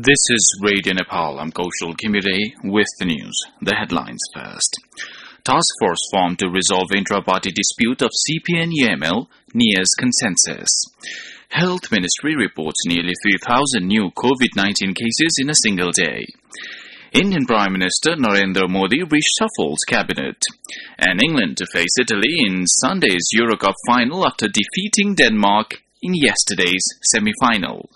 This is Radio Nepal. I'm Kaushal Kimire with the news. The headlines first. Task force formed to resolve intra-party dispute of CPN-UML nears consensus. Health Ministry reports nearly 3,000 new COVID-19 cases in a single day. Indian Prime Minister Narendra Modi reshuffles cabinet. And England to face Italy in Sunday's Eurocup final after defeating Denmark in yesterday's semi-final.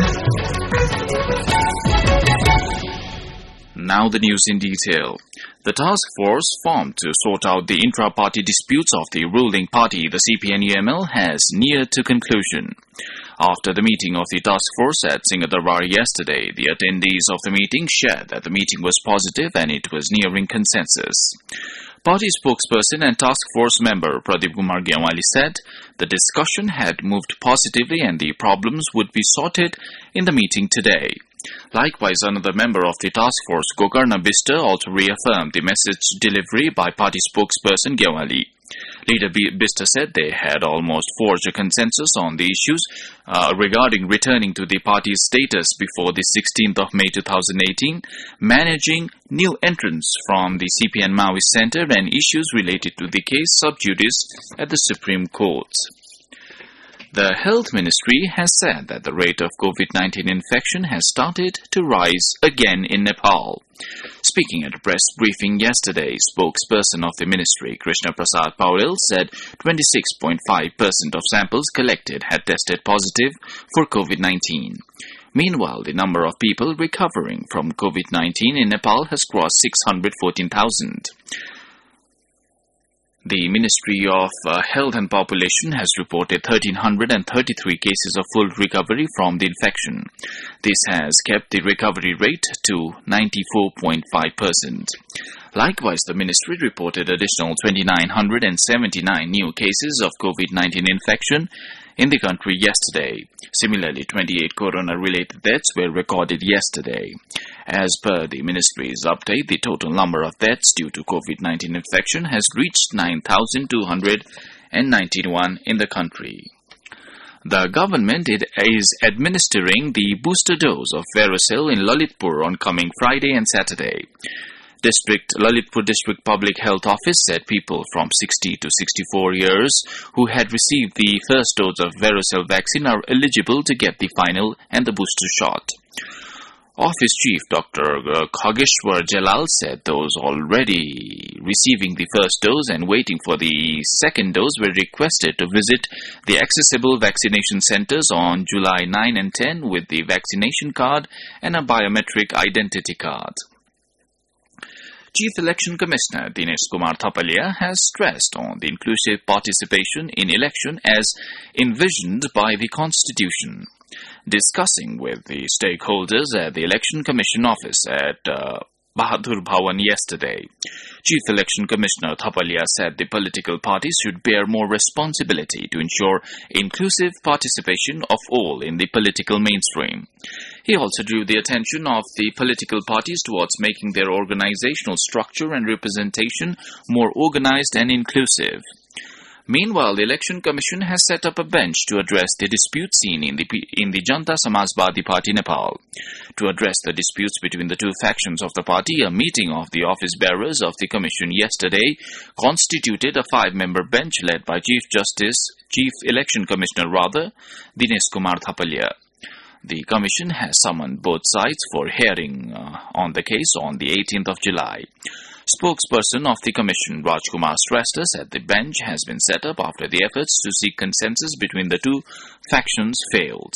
Now the news in detail. The task force formed to sort out the intra-party disputes of the ruling party, the CPN-UML, has neared to conclusion. After the meeting of the task force at Singadarbar yesterday, the attendees of the meeting shared that the meeting was positive and it was nearing consensus. Party spokesperson and task force member Pradeep Kumar Gyawali said the discussion had moved positively and the problems would be sorted in the meeting today. Likewise, another member of the task force, Gokarna Bista, also reaffirmed the message delivery by party spokesperson Gyawali. Leader Bista said they had almost forged a consensus on the issues regarding returning to the party's status before the 16th of May 2018, managing new entrants from the CPN Maoist Centre and issues related to the case sub judice at the Supreme Court. The Health Ministry has said that the rate of COVID-19 infection has started to rise again in Nepal. Speaking at a press briefing yesterday, spokesperson of the ministry, Krishna Prasad Pauril, said 26.5% of samples collected had tested positive for COVID-19. Meanwhile, the number of people recovering from COVID-19 in Nepal has crossed 614,000. The Ministry of Health and Population has reported 1,333 cases of full recovery from the infection. This has kept the recovery rate to 94.5%. Likewise, the ministry reported additional 2,979 new cases of COVID-19 infection in the country yesterday. Similarly, 28 corona-related deaths were recorded yesterday. As per the ministry's update, the total number of deaths due to COVID-19 infection has reached 9,291 in the country. The government is administering the booster dose of Verocell in Lalitpur on coming Friday and Saturday. Lalitpur District Public Health Office said people from 60 to 64 years who had received the first dose of Verocell vaccine are eligible to get the final and the booster shot. Office Chief Dr. Khageshwar Jalal said those already receiving the first dose and waiting for the second dose were requested to visit the accessible vaccination centers on July 9 and 10 with the vaccination card and a biometric identity card. Chief Election Commissioner Dinesh Kumar Thapalia has stressed on the inclusive participation in election as envisioned by the Constitution. Discussing with the stakeholders at the Election Commission office at Bahadur Bhawan yesterday, Chief Election Commissioner Thapalia said the political parties should bear more responsibility to ensure inclusive participation of all in the political mainstream. He also drew the attention of the political parties towards making their organizational structure and representation more organized and inclusive. Meanwhile, the Election Commission has set up a bench to address the dispute seen in the Janta Samajwadi Party Nepal. To address the disputes between the two factions of the party, a meeting of the office bearers of the Commission yesterday constituted a 5-member bench led by Chief Election Commissioner Dinesh Kumar Thapalia. The Commission has summoned both sides for hearing on the case on the 18th of July. Spokesperson of the Commission, Rajkumar Shrestha, said the bench has been set up after the efforts to seek consensus between the two factions failed.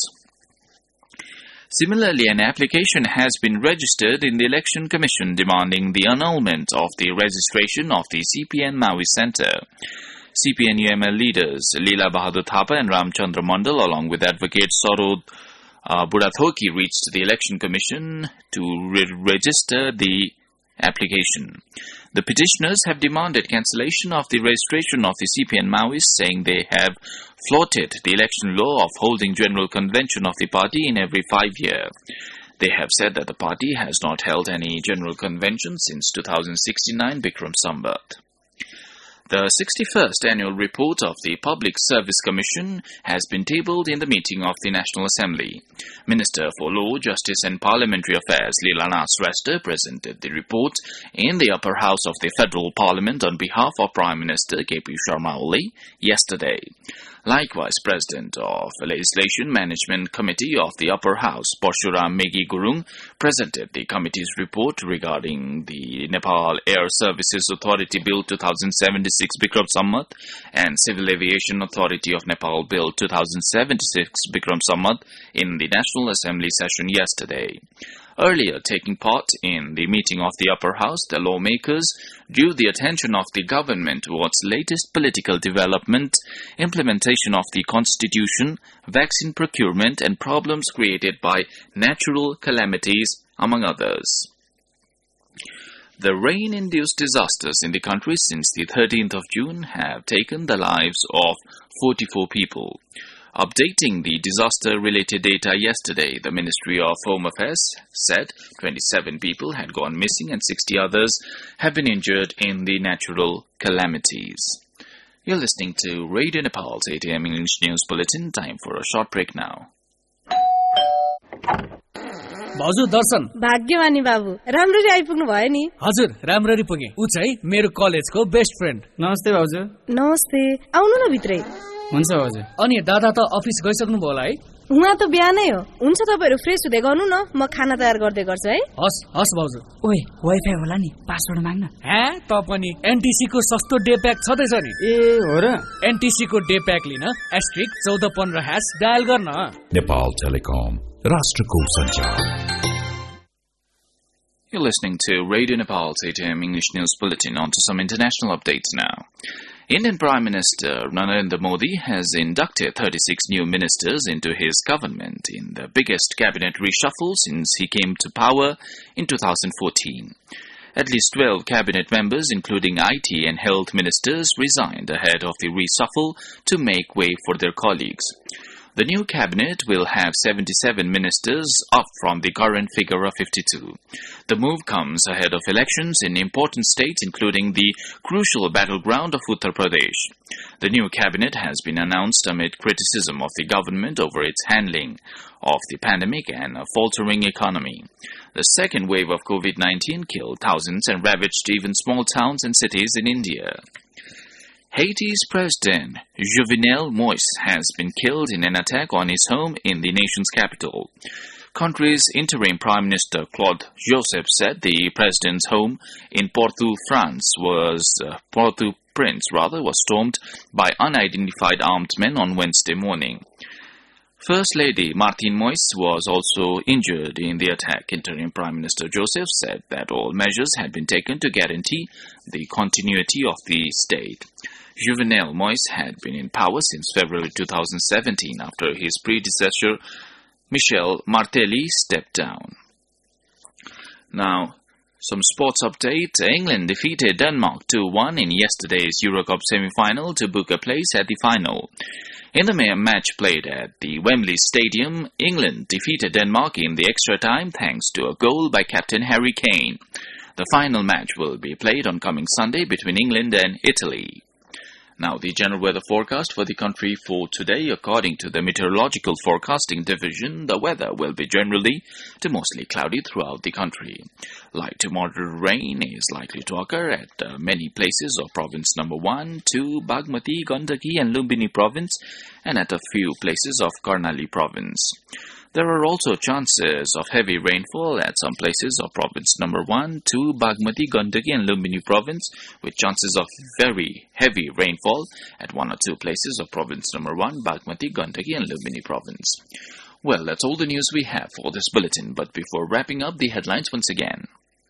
Similarly, an application has been registered in the Election Commission demanding the annulment of the registration of the CPN Maoist Centre. CPN-UML leaders Leela Bahadur Thapa and Ramchandra Mandal, along with advocate Sarod Burathoki, reached the Election Commission to register the application. The petitioners have demanded cancellation of the registration of the CPN Maoists, saying they have flouted the election law of holding general convention of the party in every 5 years. They have said that the party has not held any general convention since 2069 Bikram Sambat. The 61st annual report of the Public Service Commission has been tabled in the meeting of the National Assembly. Minister for Law, Justice and Parliamentary Affairs Leela Shrestha presented the report in the upper house of the Federal Parliament on behalf of Prime Minister K.P. Sharma Oli yesterday. Likewise, President of the Legislation Management Committee of the Upper House, Parshuram Meghi Gurung, presented the committee's report regarding the Nepal Air Services Authority Bill 2076 Bikram Sammat and Civil Aviation Authority of Nepal Bill 2076 Bikram Sammat in the National Assembly session yesterday. Earlier, taking part in the meeting of the Upper House, the lawmakers drew the attention of the government towards latest political development, implementation of the Constitution, vaccine procurement, and problems created by natural calamities, among others. The rain-induced disasters in the country since the 13th of June have taken the lives of 44 people. Updating the disaster-related data yesterday, the Ministry of Home Affairs said 27 people had gone missing and 60 others have been injured in the natural calamities. You're listening to Radio Nepal's 8 a.m. English News Bulletin. Time for a short break now. भाउजू दर्शन भाग्यमानी बाबु राम्ररी आइपुग्नु भयो नि हजुर राम्ररी पुगे उ चाहिँ मेरो कलेजको बेस्ट फ्रेन्ड नमस्ते भाउजू नमस्ते आउनु न भित्रै हुन्छ भाउजू अनि दादा त अफिस गइसक्नु भयो होला है उहाँ त बिहानै हो हुन्छ तपाईहरु फ्रेस हुँदै गर्नु न म खाना तयार गर्दै गर्छु है हस् हस् भाउजू ओइ वाइफाई होला नि पासवर्ड माग्न हे त पनि एनटीसी को सस्तो डे प्याक छदैछ नि ए हो र एनटीसी को डे प्याक लिन *1415# डायल गर्न Nepal Telecom राष्ट्रको संचार. You're listening to Radio Nepal's 8 a.m. English News Bulletin. On to some international updates now. Indian Prime Minister Narendra Modi has inducted 36 new ministers into his government in the biggest cabinet reshuffle since he came to power in 2014. At least 12 cabinet members, including IT and health ministers, resigned ahead of the reshuffle to make way for their colleagues. The new cabinet will have 77 ministers, up from the current figure of 52. The move comes ahead of elections in important states, including the crucial battleground of Uttar Pradesh. The new cabinet has been announced amid criticism of the government over its handling of the pandemic and a faltering economy. The second wave of COVID-19 killed thousands and ravaged even small towns and cities in India. Haiti's President Jovenel Moïse has been killed in an attack on his home in the nation's capital. Country's interim Prime Minister Claude Joseph said the president's home in Port-au-Prince was stormed by unidentified armed men on Wednesday morning. First Lady Martine Moïse was also injured in the attack. Interim Prime Minister Joseph said that all measures had been taken to guarantee the continuity of the state. Jovenel Moïse had been in power since February 2017 after his predecessor Michel Martelly stepped down. Now, some sports update. England defeated Denmark 2-1 in yesterday's Eurocup semi-final to book a place at the final. In the match played at the Wembley Stadium, England defeated Denmark in the extra time thanks to a goal by captain Harry Kane. The final match will be played on coming Sunday between England and Italy. Now, the general weather forecast for the country for today. According to the Meteorological Forecasting Division, the weather will be generally to mostly cloudy throughout the country. Light to moderate rain is likely to occur at many places of Province Number 1, 2, Bagmati, Gandaki and Lumbini Province, and at a few places of Karnali Province. There are also chances of heavy rainfall at some places of Province Number 1, 2, Bagmati, Gandaki and Lumbini Province, with chances of very heavy rainfall at 1 or 2 places of Province Number 1, Bagmati, Gandaki and Lumbini Province. Well, that's all the news we have for this bulletin, but before wrapping up, the headlines once again.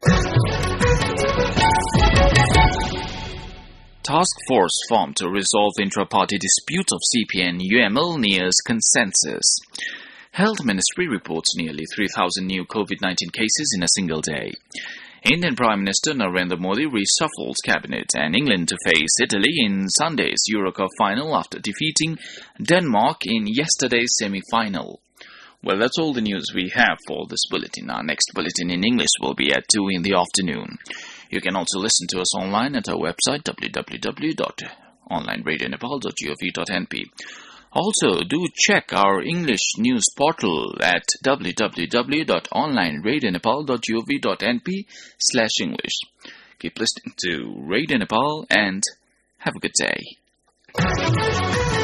Task force formed to resolve intra-party dispute of CPN-UML nears consensus. Health Ministry reports nearly 3,000 new COVID-19 cases in a single day. Indian Prime Minister Narendra Modi reshuffles cabinet and England to face Italy in Sunday's Eurocup final after defeating Denmark in yesterday's semi-final. Well, that's all the news we have for this bulletin. Our next bulletin in English will be at 2 in the afternoon. You can also listen to us online at our website www.onlineradionepal.gov.np. Also, do check our English news portal at www.onlineradionepal.gov.np/English. Keep listening to Radio Nepal and have a good day.